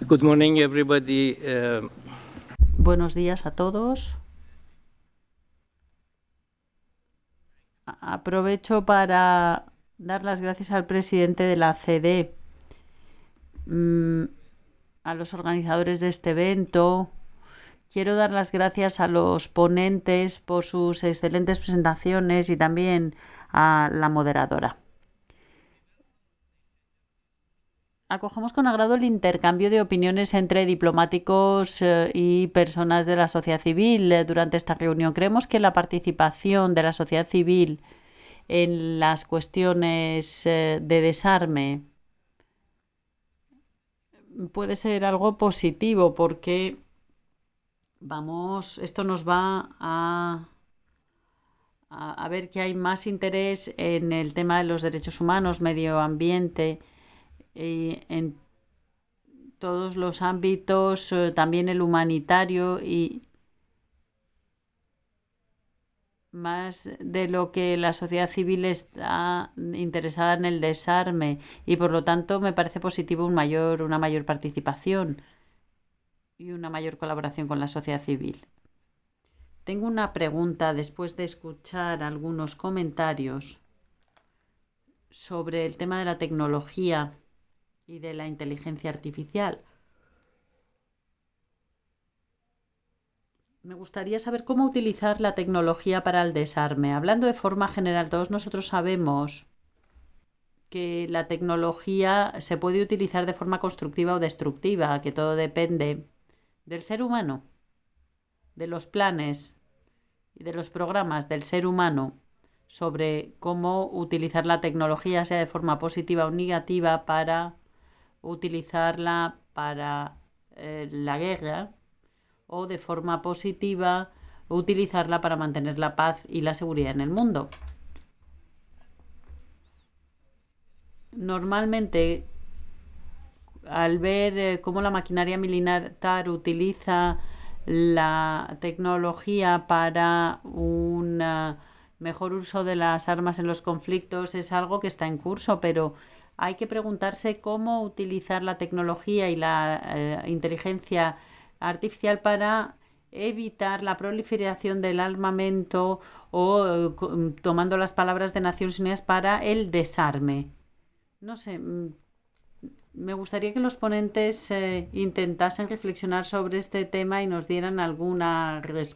Good morning, everybody. Buenos días a todos. Aprovecho para dar las gracias al presidente de la CD, mm, a los organizadores de este evento. Quiero dar las gracias a los ponentes por sus excelentes presentaciones y también a la moderadora. Acogemos con agrado el intercambio de opiniones entre diplomáticos y personas de la sociedad civil durante esta reunión. Creemos que la participación de la sociedad civil en las cuestiones de desarme puede ser algo positivo porque esto nos va a ver que hay más interés en el tema de los derechos humanos, medio ambiente, y en todos los ámbitos, también el humanitario y más de lo que la sociedad civil está interesada en el desarme y por lo tanto me parece positivo una mayor participación y una mayor colaboración con la sociedad civil. Tengo una pregunta después de escuchar algunos comentarios sobre el tema de la tecnología y de la inteligencia artificial. Me gustaría saber cómo utilizar la tecnología para el desarme. Hablando de forma general, todos nosotros sabemos que la tecnología se puede utilizar de forma constructiva o destructiva, que todo depende del ser humano, de los planes y de los programas del ser humano sobre cómo utilizar la tecnología, sea de forma positiva o negativa, para utilizarla para la guerra o de forma positiva utilizarla para mantener la paz y la seguridad en el mundo. Normalmente, al ver cómo la maquinaria militar utiliza la tecnología para un mejor uso de las armas en los conflictos, es algo que está en curso, pero hay que preguntarse cómo utilizar la tecnología y la inteligencia artificial para evitar la proliferación del armamento o, tomando las palabras de Naciones Unidas, para el desarme. No sé, me gustaría que los ponentes intentasen reflexionar sobre este tema y nos dieran alguna